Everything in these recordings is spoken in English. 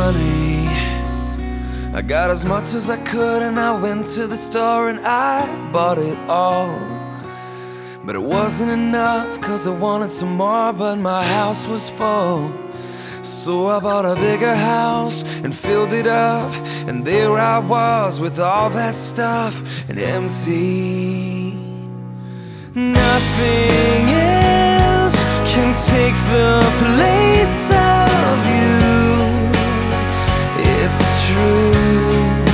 money. I got as much as I could and I went to the store and I bought it all. But it wasn't enough, cause I wanted some more, but my house was full. So I bought a bigger house and filled it up, and there I was with all that stuff and empty. Nothing else can take the place of you. It's true.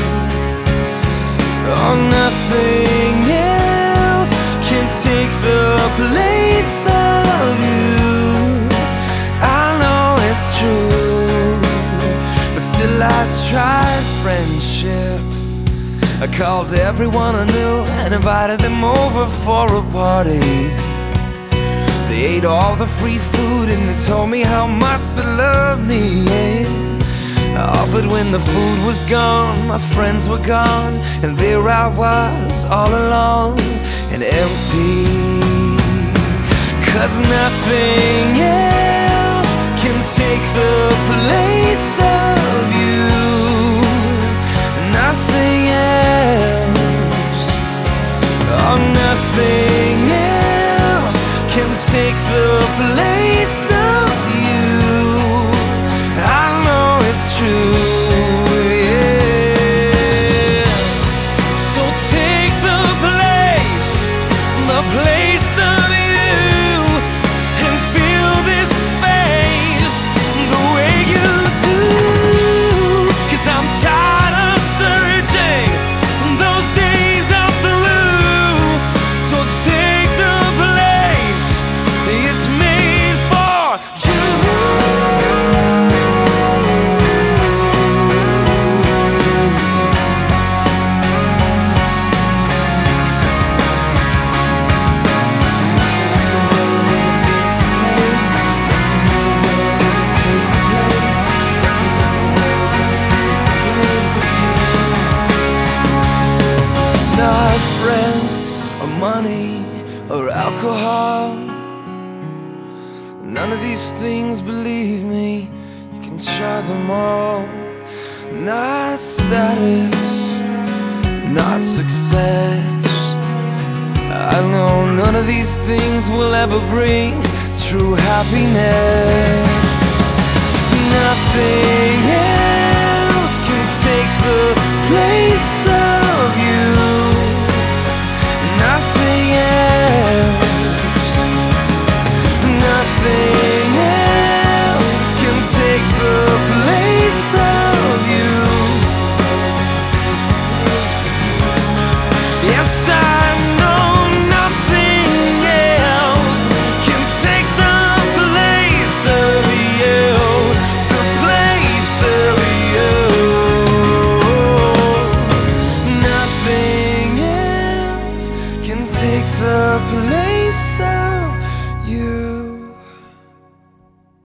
Oh, nothing else can take the place of you. I know it's true, but still I tried friendship. I called everyone I knew and invited them over for a party. They ate all the free food and they told me how much they loved me, yeah. Oh, but when the food was gone, my friends were gone, and there I was all alone and empty. Cause nothing else can take the place of you. Nothing else, oh, nothing else can take the place of you. I know it's true, yeah. So take the place of you, and fill this space the way you do. Cause I'm tired of searching those days of blue. So take the place it's made for you. Not friends or money or alcohol. None of these things, believe me, you can try them all. Not status, not success. I know none of these things will ever bring true happiness. Nothing else can take the